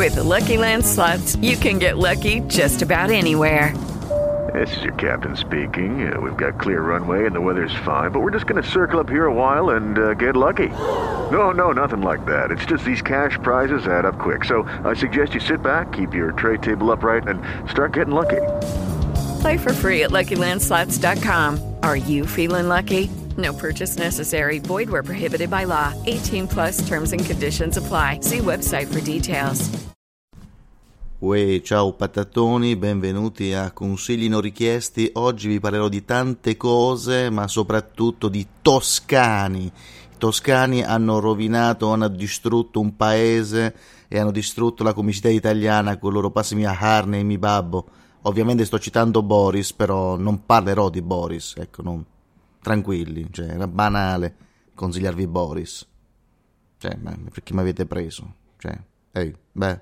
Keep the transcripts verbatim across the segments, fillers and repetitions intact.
With the Lucky Land Slots, you can get lucky just about anywhere. This is your captain speaking. Uh, we've got clear runway and the weather's fine, but we're just going to circle up here a while and uh, get lucky. No, no, nothing like that. It's just these cash prizes add up quick. So I suggest you sit back, keep your tray table upright, and start getting lucky. Play for free at Lucky Land Slots dot com. Are you feeling lucky? No purchase necessary. Void where prohibited by law. eighteen plus terms and conditions apply. See website for details. Uè, ciao patatoni, benvenuti a Consigli non richiesti. Oggi vi parlerò di tante cose, ma soprattutto di toscani. I toscani hanno rovinato, hanno distrutto un paese e hanno distrutto la comicità italiana con il loro passimi a Harney e mi babbo. Ovviamente sto citando Boris, però non parlerò di Boris, ecco, non... tranquilli, cioè era banale consigliarvi Boris. Cioè, ma perché mi avete preso? Cioè, ehi, beh...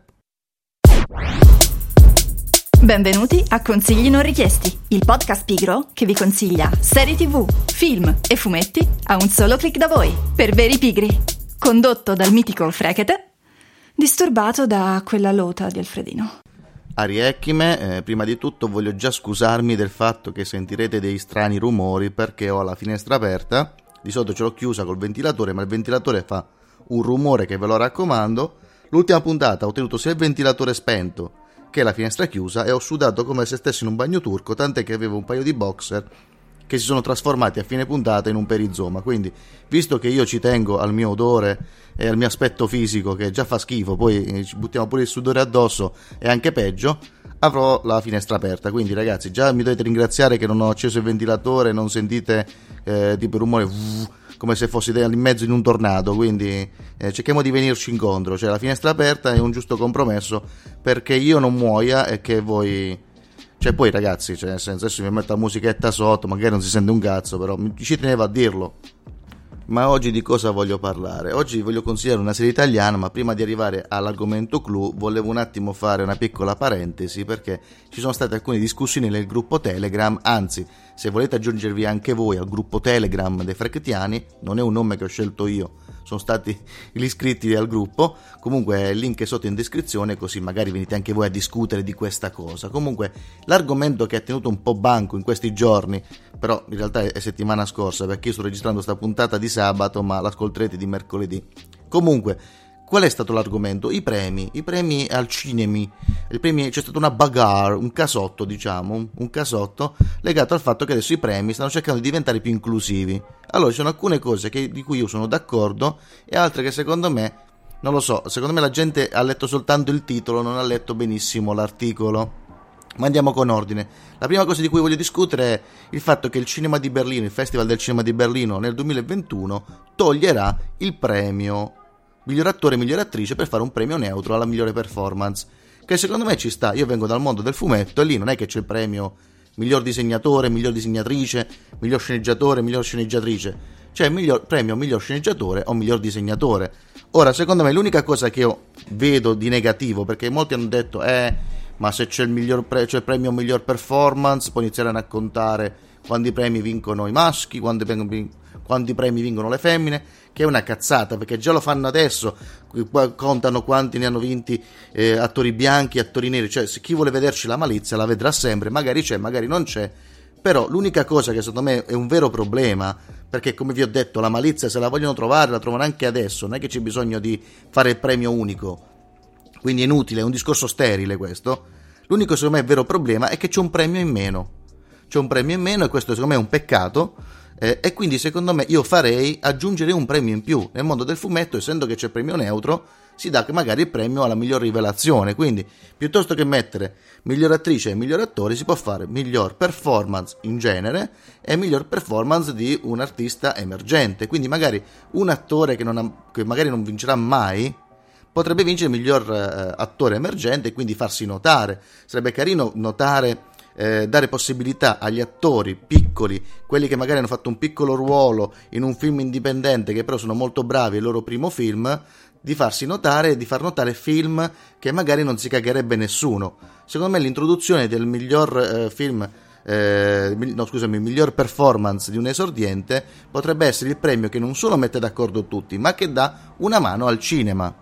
Benvenuti a Consigli non richiesti, il podcast pigro che vi consiglia serie tv, film e fumetti a un solo click da voi, per veri pigri. Condotto dal mitico Frekete, disturbato da quella lota di Alfredino. Ariecchime, eh, prima di tutto voglio già scusarmi del fatto che sentirete dei strani rumori perché ho la finestra aperta. Di solito ce l'ho chiusa col ventilatore, ma il ventilatore fa un rumore che ve lo raccomando. L'ultima puntata ho tenuto sia il ventilatore spento che la finestra chiusa e ho sudato come se stessi in un bagno turco, tant'è che avevo un paio di boxer che si sono trasformati a fine puntata in un perizoma. Quindi, visto che io ci tengo al mio odore e al mio aspetto fisico che già fa schifo, poi ci buttiamo pure il sudore addosso e anche peggio, avrò la finestra aperta. Quindi ragazzi, già mi dovete ringraziare che non ho acceso il ventilatore, non sentite eh, tipo rumore vuh, come se fossi in mezzo in un tornado. Quindi eh, cerchiamo di venirci incontro, cioè la finestra aperta è un giusto compromesso perché io non muoia e che voi... Cioè poi ragazzi, cioè nel senso, adesso mi metto la musichetta sotto, magari non si sente un cazzo, però ci tenevo a dirlo. Ma oggi di cosa voglio parlare? Oggi voglio consigliare una serie italiana, ma prima di arrivare all'argomento clou volevo un attimo fare una piccola parentesi perché ci sono state alcune discussioni nel gruppo Telegram. Anzi, se volete aggiungervi anche voi al gruppo Telegram dei Frecchetiani, non è un nome che ho scelto io, sono stati gli iscritti al gruppo. Comunque il link è sotto in descrizione, così magari venite anche voi a discutere di questa cosa. Comunque l'argomento che ha tenuto un po' banco in questi giorni, però in realtà è settimana scorsa perché io sto registrando sta puntata di sabato ma l'ascolterete di mercoledì. Comunque qual è stato l'argomento? I premi, i premi al cinema. I premi, c'è stata una bagarre, un casotto diciamo, un, un casotto legato al fatto che adesso i premi stanno cercando di diventare più inclusivi. Allora ci sono alcune cose che, di cui io sono d'accordo e altre che secondo me, non lo so, secondo me la gente ha letto soltanto il titolo, non ha letto benissimo l'articolo. Ma andiamo con ordine. La prima cosa di cui voglio discutere è il fatto che il cinema di Berlino, il Festival del Cinema di Berlino nel duemilaventuno toglierà il premio miglior attore e miglior attrice per fare un premio neutro alla migliore performance, che secondo me ci sta. Io vengo dal mondo del fumetto e lì non è che c'è il premio miglior disegnatore, miglior disegnatrice, miglior sceneggiatore, miglior sceneggiatrice, c'è il miglior premio miglior sceneggiatore o miglior disegnatore. Ora secondo me l'unica cosa che io vedo di negativo, perché molti hanno detto eh ma se c'è il miglior pre- c'è il premio miglior performance poi inizieranno a contare quanti premi vincono i maschi, quanti, premi, quanti premi vincono le femmine, che è una cazzata perché già lo fanno adesso, contano quanti ne hanno vinti eh, attori bianchi, attori neri, cioè se chi vuole vederci la malizia la vedrà sempre, magari c'è, magari non c'è. Però l'unica cosa che secondo me è un vero problema, perché come vi ho detto la malizia se la vogliono trovare la trovano anche adesso, non è che c'è bisogno di fare il premio unico, quindi è inutile, è un discorso sterile questo. L'unico secondo me vero problema è che c'è un premio in meno, c'è un premio in meno e questo secondo me è un peccato, eh, e quindi secondo me io farei aggiungere un premio in più. Nel mondo del fumetto, essendo che c'è il premio neutro, si dà magari il premio alla miglior rivelazione, quindi piuttosto che mettere miglior attrice e miglior attore si può fare miglior performance in genere e miglior performance di un artista emergente, quindi magari un attore che, non ha, che magari non vincerà mai potrebbe vincere il miglior eh, attore emergente e quindi farsi notare. Sarebbe carino notare, eh, dare possibilità agli attori piccoli, quelli che magari hanno fatto un piccolo ruolo in un film indipendente che però sono molto bravi, è il loro primo film, di farsi notare e di far notare film che magari non si cagherebbe nessuno. Secondo me l'introduzione del miglior eh, film eh, no scusami, miglior performance di un esordiente potrebbe essere il premio che non solo mette d'accordo tutti, ma che dà una mano al cinema.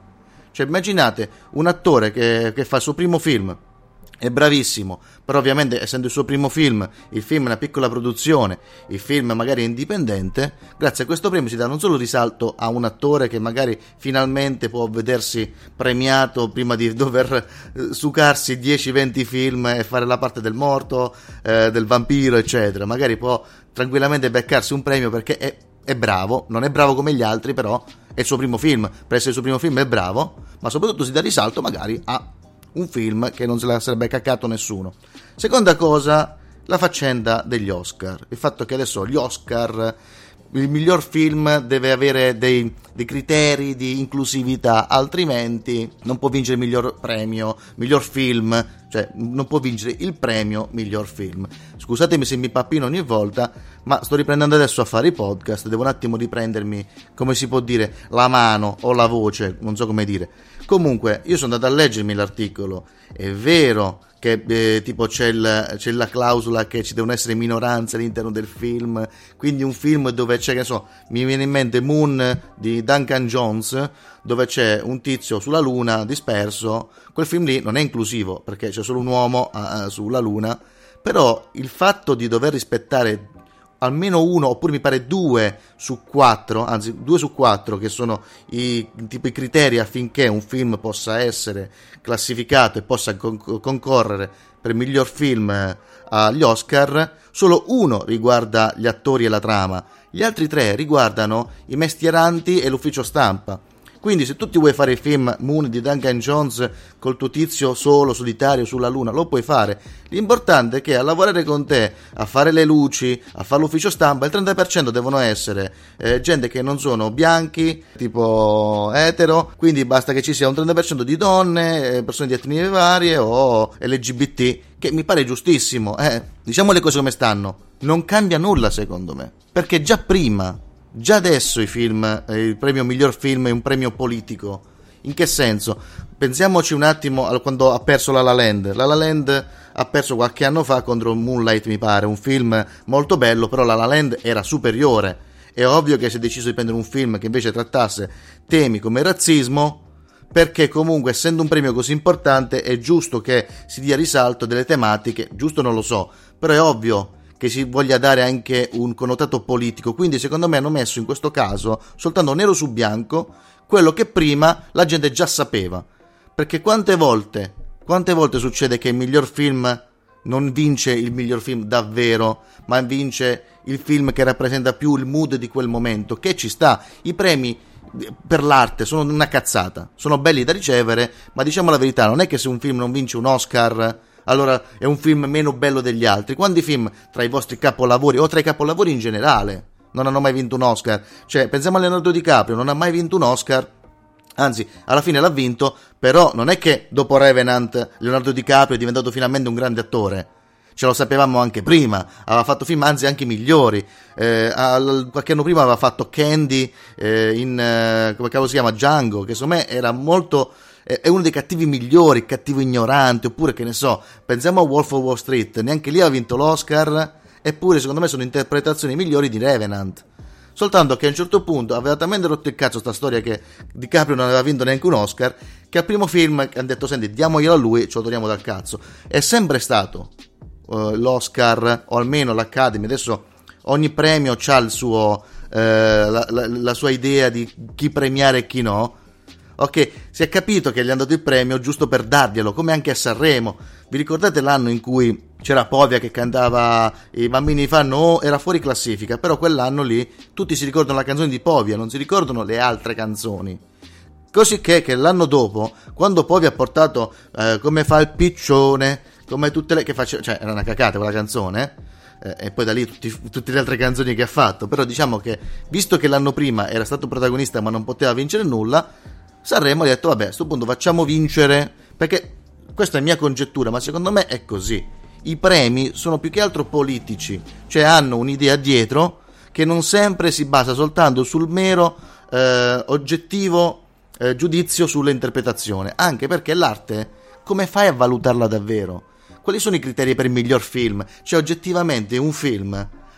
Cioè immaginate un attore che, che fa il suo primo film, è bravissimo, però ovviamente essendo il suo primo film, il film è una piccola produzione, il film magari è indipendente, grazie a questo premio si dà non solo risalto a un attore che magari finalmente può vedersi premiato prima di dover eh, sucarsi dieci venti film e fare la parte del morto, eh, del vampiro eccetera, magari può tranquillamente beccarsi un premio perché è, è bravo, non è bravo come gli altri, però è il suo primo film, per essere il suo primo film è bravo, ma soprattutto si dà risalto magari a un film che non se la sarebbe caccato nessuno. Seconda cosa, la faccenda degli Oscar, il fatto che adesso gli Oscar, il miglior film deve avere dei, dei criteri di inclusività, altrimenti non può vincere il miglior premio, miglior film, cioè non può vincere il premio miglior film. Scusatemi se mi pappino ogni volta, ma sto riprendendo adesso a fare i podcast, devo un attimo riprendermi, come si può dire, la mano o la voce, non so come dire. Comunque, io sono andato a leggermi l'articolo, è vero che eh, tipo c'è, il, c'è la clausola che ci devono essere minoranze all'interno del film, quindi un film dove c'è, che ne so, mi viene in mente Moon di Duncan Jones, dove c'è un tizio sulla luna disperso, quel film lì non è inclusivo perché c'è solo un uomo uh, sulla luna, però il fatto di dover rispettare almeno uno, oppure mi pare due su quattro, anzi due su quattro, che sono i, tipo, i criteri affinché un film possa essere classificato e possa con- concorrere per miglior film agli Oscar, solo uno riguarda gli attori e la trama, gli altri tre riguardano i mestieranti e l'ufficio stampa. Quindi se tu ti vuoi fare il film Moon di Duncan Jones col tuo tizio solo, solitario sulla luna, lo puoi fare. L'importante è che a lavorare con te, a fare le luci, a fare l'ufficio stampa, il trenta per cento devono essere eh, gente che non sono bianchi, tipo etero, quindi basta che ci sia un trenta per cento di donne, eh, persone di etnie varie o L G B T, che mi pare giustissimo. Eh. Diciamo le cose come stanno. Non cambia nulla secondo me, perché già prima... Già adesso i film, eh, il premio miglior film è un premio politico. In che senso? Pensiamoci un attimo a quando ha perso La La Land. La La Land ha perso qualche anno fa contro Moonlight, mi pare, un film molto bello, però La La Land era superiore. È ovvio che si è deciso di prendere un film che invece trattasse temi come il razzismo, perché comunque essendo un premio così importante è giusto che si dia risalto delle tematiche, giusto non lo so, però è ovvio che si voglia dare anche un connotato politico, quindi secondo me hanno messo in questo caso soltanto nero su bianco quello che prima la gente già sapeva, perché quante volte, quante volte succede che il miglior film non vince il miglior film davvero, ma vince il film che rappresenta più il mood di quel momento, che ci sta. I premi per l'arte sono una cazzata, sono belli da ricevere, ma diciamo la verità, non è che se un film non vince un Oscar allora è un film meno bello degli altri. Quanti film tra i vostri capolavori o tra i capolavori in generale non hanno mai vinto un Oscar? Cioè, pensiamo a Leonardo DiCaprio, non ha mai vinto un Oscar, anzi alla fine l'ha vinto, però non è che dopo Revenant Leonardo DiCaprio è diventato finalmente un grande attore, ce lo sapevamo anche prima, aveva fatto film anzi anche migliori, eh, al, qualche anno prima aveva fatto Candy eh, in eh, come cavolo si chiama, Django, che secondo me era molto, è uno dei cattivi migliori, il cattivo ignorante, oppure che ne so, pensiamo a Wolf of Wall Street, neanche lì ha vinto l'Oscar, eppure secondo me sono interpretazioni migliori di Revenant, soltanto che a un certo punto aveva talmente rotto il cazzo sta storia che DiCaprio non aveva vinto neanche un Oscar, che al primo film hanno detto senti diamoglielo a lui, ce lo togliamo dal cazzo. È sempre stato uh, l'Oscar, o almeno l'Academy, adesso ogni premio ha il suo, uh, la, la, la sua idea di chi premiare e chi no. Ok, si è capito che gli hanno dato il premio giusto per darglielo, come anche a Sanremo. Vi ricordate l'anno in cui c'era Povia che cantava I bambini fanno oh, era fuori classifica, però quell'anno lì tutti si ricordano la canzone di Povia, non si ricordano le altre canzoni. Così che, che l'anno dopo, quando Povia ha portato eh, Come fa il piccione, come tutte le... che faceva, cioè era una cacata quella canzone, eh, e poi da lì tutti, tutte le altre canzoni che ha fatto, però diciamo che, visto che l'anno prima era stato protagonista ma non poteva vincere nulla, Sanremo ha detto vabbè, a questo punto facciamo vincere, perché questa è mia congettura, ma secondo me è così. I premi sono più che altro politici, cioè hanno un'idea dietro che non sempre si basa soltanto sul mero eh, oggettivo eh, giudizio sull'interpretazione, anche perché l'arte, come fai a valutarla davvero? Quali sono i criteri per il miglior film? Cioè oggettivamente un film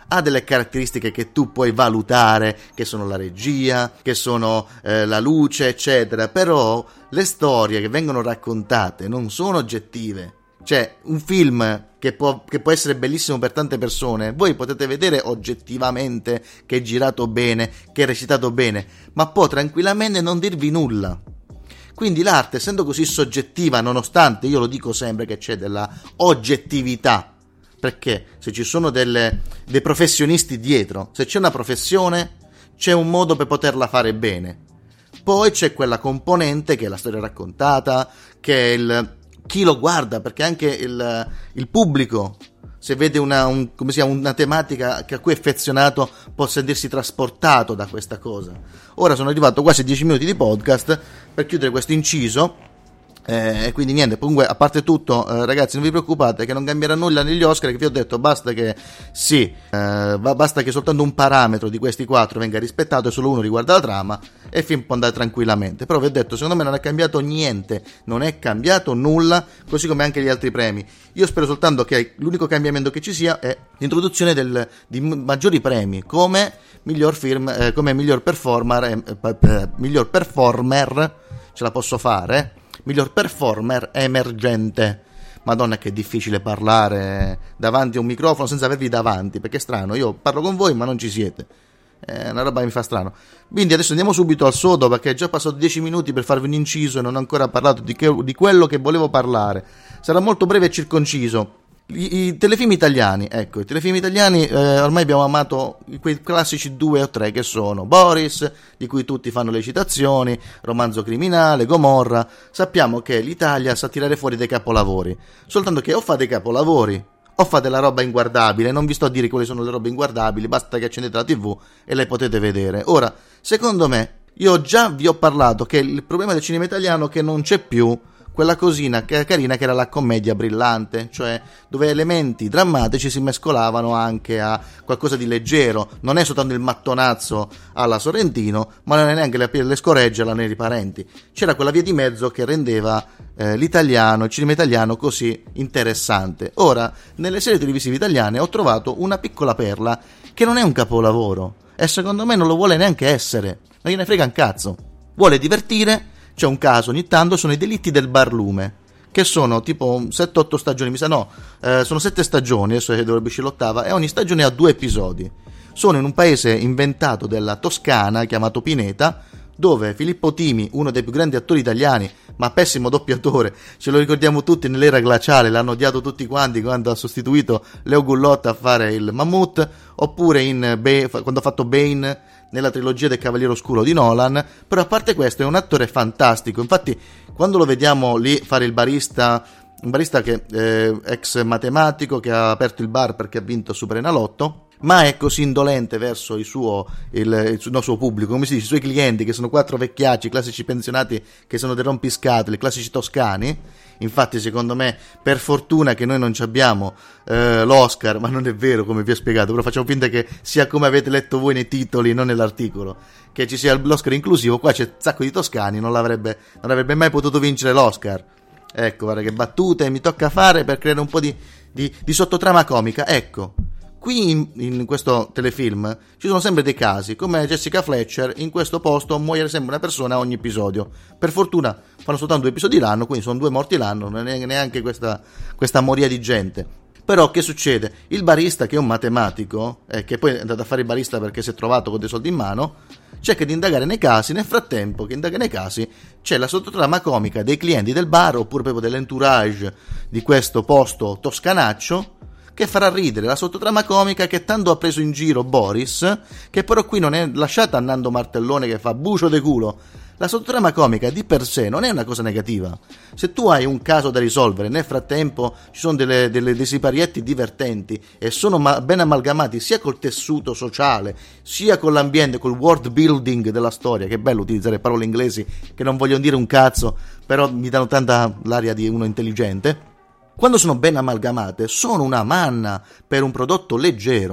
ha delle caratteristiche che tu puoi valutare, che sono la regia, che sono eh, la luce, eccetera, però le storie che vengono raccontate non sono oggettive. Cioè, un film che può, che può essere bellissimo per tante persone, voi potete vedere oggettivamente che è girato bene, che è recitato bene, ma può tranquillamente non dirvi nulla. Quindi l'arte, essendo così soggettiva, nonostante io lo dico sempre che c'è della oggettività, perché se ci sono delle, dei professionisti dietro, se c'è una professione, c'è un modo per poterla fare bene. Poi c'è quella componente che è la storia raccontata, che è il chi lo guarda, perché anche il, il pubblico, se vede una, un, come si chiama, una tematica a cui è affezionato, può sentirsi trasportato da questa cosa. Ora sono arrivato quasi a dieci minuti di podcast per chiudere questo inciso. E eh, quindi niente, comunque a parte tutto eh, ragazzi, non vi preoccupate che non cambierà nulla negli Oscar, che vi ho detto basta che sì, eh, basta che soltanto un parametro di questi quattro venga rispettato e solo uno riguarda la trama e il film può andare tranquillamente. Però vi ho detto, secondo me non è cambiato niente, non è cambiato nulla, così come anche gli altri premi. Io spero soltanto che l'unico cambiamento che ci sia è l'introduzione del, di maggiori premi come miglior film, eh, come miglior performer, eh, eh, miglior performer, ce la posso fare? Miglior performer emergente. Madonna che è difficile parlare davanti a un microfono senza avervi davanti, perché è strano, io parlo con voi ma non ci siete, è una roba che mi fa strano. Quindi adesso andiamo subito al sodo, perché è già passato dieci minuti per farvi un inciso e non ho ancora parlato di, che, di quello che volevo parlare. Sarà molto breve e circonciso. I, i telefilm italiani, ecco, i telefilm italiani eh, ormai abbiamo amato quei classici due o tre che sono Boris, di cui tutti fanno le citazioni, Romanzo criminale, Gomorra. Sappiamo che l'Italia sa tirare fuori dei capolavori, soltanto che o fa dei capolavori o fa della roba inguardabile. Non vi sto a dire quali sono le robe inguardabili, basta che accendete la tivù e le potete vedere. Ora, secondo me, io già vi ho parlato che il problema del cinema italiano è che non c'è più quella cosina carina che era la commedia brillante, cioè dove elementi drammatici si mescolavano anche a qualcosa di leggero. Non è soltanto il mattonazzo alla Sorrentino, ma non è neanche le, le scoregge alla Neri Parenti. C'era quella via di mezzo che rendeva eh, l'italiano, il cinema italiano così interessante. Ora, nelle serie televisive italiane ho trovato una piccola perla che non è un capolavoro e secondo me non lo vuole neanche essere, non gliene frega un cazzo. Vuole divertire. C'è un caso ogni tanto, sono i Delitti del barlume, che sono tipo sette otto stagioni, mi sa no, eh, sono sette stagioni, adesso dovrebbe uscire l'ottava, e ogni stagione ha due episodi. Sono in un paese inventato della Toscana, chiamato Pineta, dove Filippo Timi, uno dei più grandi attori italiani, ma pessimo doppiatore, ce lo ricordiamo tutti nell'era glaciale, l'hanno odiato tutti quanti quando ha sostituito Leo Gullotta a fare il Mammut, oppure in Be- quando ha fatto Bane nella trilogia del Cavaliere Oscuro di Nolan. Però a parte questo è un attore fantastico, infatti quando lo vediamo lì fare il barista, un barista che eh, ex matematico, che ha aperto il bar perché ha vinto Super Enalotto, ma è così indolente verso il suo, il, il, no, suo pubblico, come si dice, i suoi clienti, che sono quattro vecchiacci, classici pensionati che sono dei rompiscatole, classici toscani. Infatti secondo me, per fortuna che noi non ci abbiamo eh, l'Oscar, ma non è vero come vi ho spiegato, però facciamo finta che sia come avete letto voi nei titoli, non nell'articolo, che ci sia l'Oscar inclusivo. Qua c'è un sacco di toscani, non l'avrebbe, non avrebbe mai potuto vincere l'Oscar. Ecco, guarda che battute mi tocca fare per creare un po' di, di, di sottotrama comica. Ecco, qui in, in questo telefilm ci sono sempre dei casi, come Jessica Fletcher, in questo posto muore sempre una persona a ogni episodio. Per fortuna fanno soltanto due episodi l'anno, quindi sono due morti l'anno, non è neanche questa, questa moria di gente. Però che succede? Il barista, che è un matematico, eh, che poi è andato a fare il barista perché si è trovato con dei soldi in mano, cerca di indagare nei casi. Nel frattempo che indaga nei casi c'è la sottotrama comica dei clienti del bar, oppure proprio dell'entourage di questo posto toscanaccio, che farà ridere. La sottotrama comica che tanto ha preso in giro Boris, che però qui non è lasciata a Nando Martellone che fa bucio de culo. La sottotrama comica di per sé non è una cosa negativa. Se tu hai un caso da risolvere, nel frattempo ci sono delle, delle, dei siparietti divertenti e sono ma- ben amalgamati sia col tessuto sociale, sia con l'ambiente, col world building della storia. Che è bello utilizzare parole inglesi che non vogliono dire un cazzo, però mi danno tanta l'aria di uno intelligente. Quando sono ben amalgamate sono una manna per un prodotto leggero.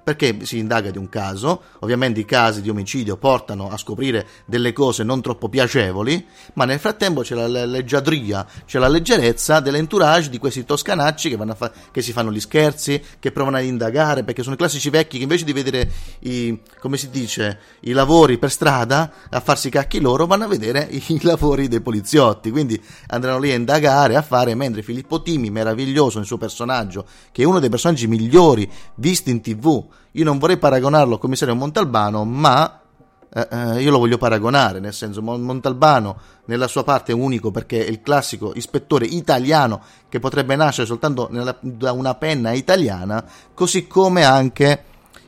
perché si indaga di un caso. Ovviamente i casi di omicidio portano a scoprire delle cose non troppo piacevoli, ma nel frattempo c'è la leggiadria, c'è la leggerezza dell'entourage di questi toscanacci che, vanno a fa- che si fanno gli scherzi, che provano ad indagare, perché sono i classici vecchi che invece di vedere i, come si dice, i lavori per strada a farsi i cacchi loro, vanno a vedere i, i lavori dei poliziotti, quindi andranno lì a indagare, a fare, mentre Filippo Timi, meraviglioso nel suo personaggio, che è uno dei personaggi migliori visti in tv. Io non vorrei paragonarlo al commissario Montalbano, ma eh, eh, io lo voglio paragonare, nel senso, Montalbano nella sua parte è unico perché è il classico ispettore italiano che potrebbe nascere soltanto nella, da una penna italiana, così come anche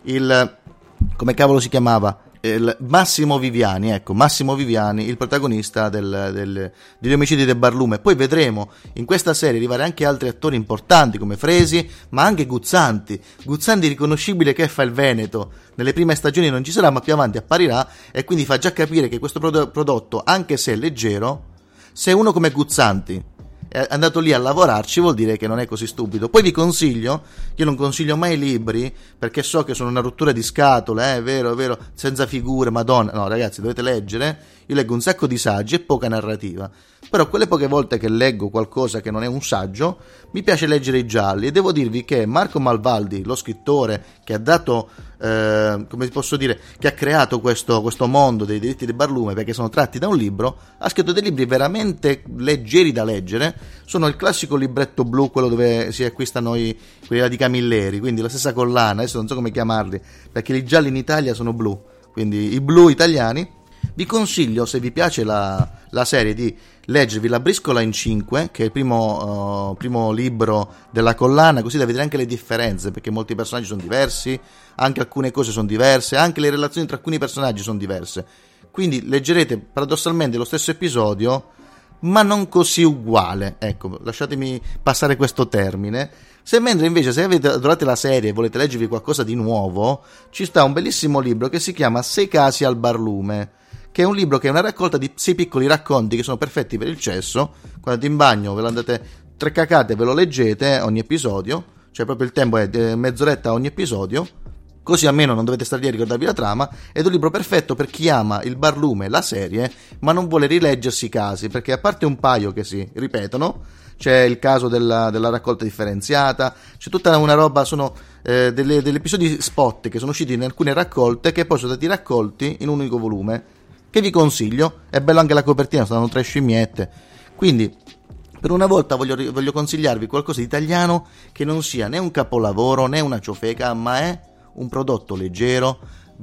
il, come cavolo si chiamava? Il Massimo Viviani, ecco, Massimo Viviani, il protagonista del, del, degli omicidi del Barlume. Poi vedremo in questa serie arrivare anche altri attori importanti come Fresi, ma anche Guzzanti. Guzzanti riconoscibile che fa il Veneto. Nelle prime stagioni non ci sarà, ma più avanti apparirà, e quindi fa già capire che questo prodotto, anche se è leggero, se uno come Guzzanti è andato lì a lavorarci, vuol dire che non è così stupido. Poi vi consiglio, io non consiglio mai libri perché so che sono una rottura di scatole, è eh, vero, è vero, senza figure, madonna, no ragazzi, dovete leggere. Io leggo un sacco di saggi e poca narrativa, però quelle poche volte che leggo qualcosa che non è un saggio, mi piace leggere i gialli, e devo dirvi che Marco Malvaldi, lo scrittore che ha dato, eh, come posso dire, che ha creato questo, questo mondo dei diritti del Barlume, perché sono tratti da un libro, ha scritto dei libri veramente leggeri da leggere. Sono il classico libretto blu, quello dove si acquistano i, quelli là di Camilleri, quindi la stessa collana, adesso non so come chiamarli, perché i gialli in Italia sono blu, quindi i blu italiani. Vi consiglio, se vi piace la, la serie, di leggervi La briscola in cinque, che è il primo, uh, primo libro della collana, così da vedere anche le differenze, perché molti personaggi sono diversi, anche alcune cose sono diverse, anche le relazioni tra alcuni personaggi sono diverse. Quindi leggerete paradossalmente lo stesso episodio, ma non così uguale, ecco, lasciatemi passare questo termine. Se mentre invece, se avete adorato la serie e volete leggervi qualcosa di nuovo, ci sta un bellissimo libro che si chiama Sei casi al Barlume, che è un libro che è una raccolta di sei piccoli racconti che sono perfetti per il cesso. Quando andate in bagno ve lo andate tre cacate, ve lo leggete ogni episodio, cioè proprio il tempo è mezz'oretta ogni episodio, così almeno non dovete stare lì a ricordarvi la trama. Ed è un libro perfetto per chi ama il Barlume, la serie, ma non vuole rileggersi i casi, perché a parte un paio che si ripetono, c'è il caso della, della raccolta differenziata, c'è tutta una roba, sono eh, delle, degli episodi spot che sono usciti in alcune raccolte, che poi sono stati raccolti in un unico volume, che vi consiglio. È bello anche la copertina, sono tre scimmiette. Quindi per una volta voglio, voglio consigliarvi qualcosa di italiano che non sia né un capolavoro né una ciofeca, ma è un prodotto leggero,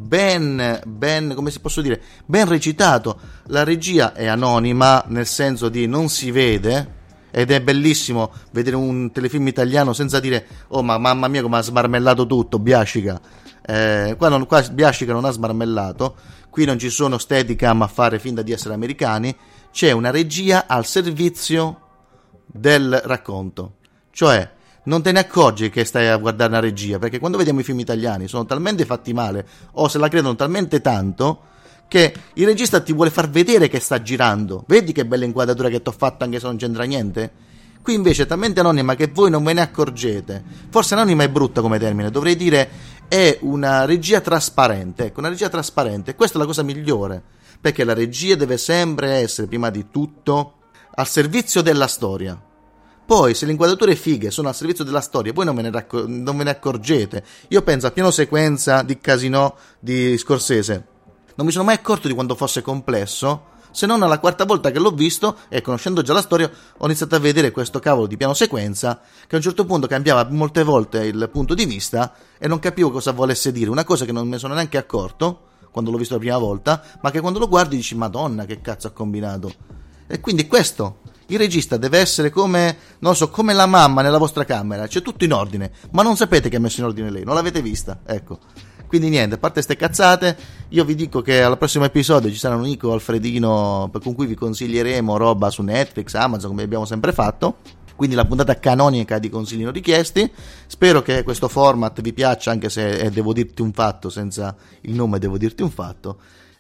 ben, ben, come si posso dire, ben recitato. La regia è anonima, nel senso di non si vede, ed è bellissimo vedere un telefilm italiano senza dire oh ma mamma mia come ha smarmellato tutto, Biascica. Eh, qua, non, qua Biascica non ha smarmellato, qui non ci sono Steadicam a fare finta di essere americani, c'è una regia al servizio del racconto, cioè non te ne accorgi che stai a guardare una regia, perché quando vediamo i film italiani sono talmente fatti male o se la credono talmente tanto che il regista ti vuole far vedere che sta girando. Vedi che bella inquadratura che t'ho fatto anche se non c'entra niente? Qui invece è talmente anonima che voi non ve ne accorgete. Forse anonima è brutta come termine, dovrei dire è una regia trasparente. Ecco, una regia trasparente, questa è la cosa migliore, perché la regia deve sempre essere prima di tutto al servizio della storia. Poi se le inquadrature fighe sono al servizio della storia, voi non ve ne, raccor- non ve ne accorgete. Io penso al piano sequenza di Casino di Scorsese, non mi sono mai accorto di quanto fosse complesso, se non alla quarta volta che l'ho visto, e conoscendo già la storia ho iniziato a vedere questo cavolo di piano sequenza che a un certo punto cambiava molte volte il punto di vista e non capivo cosa volesse dire, una cosa che non mi sono neanche accorto quando l'ho visto la prima volta, ma che quando lo guardi dici madonna che cazzo ha combinato. E quindi questo, il regista deve essere come, non so, come la mamma nella vostra camera, c'è tutto in ordine, ma non sapete che ha messo in ordine lei, non l'avete vista, ecco. Quindi niente, a parte ste cazzate, io vi dico che al prossimo episodio ci sarà un Nico Alfredino con cui vi consiglieremo roba su Netflix, Amazon, come abbiamo sempre fatto. Quindi la puntata canonica di consigli non richiesti. Spero che questo format vi piaccia, anche se è Devo dirti un fatto senza il nome Devo dirti un fatto.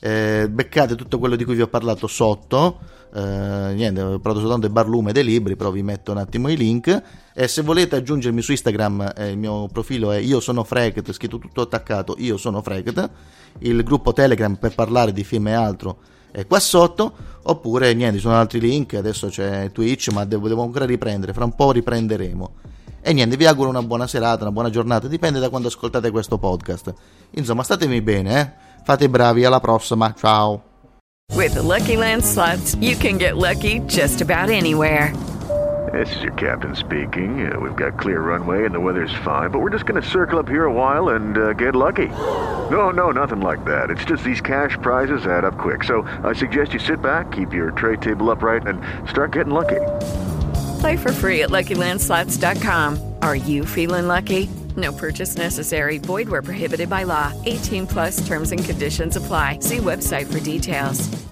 eh, beccate tutto quello di cui vi ho parlato sotto. Uh, niente, ho parlato soltanto del barlume dei libri, però vi metto un attimo i link. E se volete aggiungermi su Instagram, eh, il mio profilo è io sono Freket, scritto tutto attaccato, io sono Freket. Il gruppo Telegram per parlare di film e altro è qua sotto. Oppure niente, ci sono altri link. Adesso c'è Twitch, ma devo, devo ancora riprendere, fra un po' riprenderemo. E niente, vi auguro una buona serata, una buona giornata, dipende da quando ascoltate questo podcast. Insomma, statemi bene, eh? Fate i bravi, alla prossima, ciao. With the Lucky Land Slots, you can get lucky just about anywhere. This is your captain speaking. Uh, we've got clear runway and the weather's fine, but we're just going to circle up here a while and uh, get lucky. No, no, nothing like that. It's just these cash prizes add up quick. So I suggest you sit back, keep your tray table upright, and start getting lucky. Play for free at Lucky Land Slots dot com. Are you feeling lucky? No purchase necessary. Void where prohibited by law. eighteen plus terms and conditions apply. See website for details.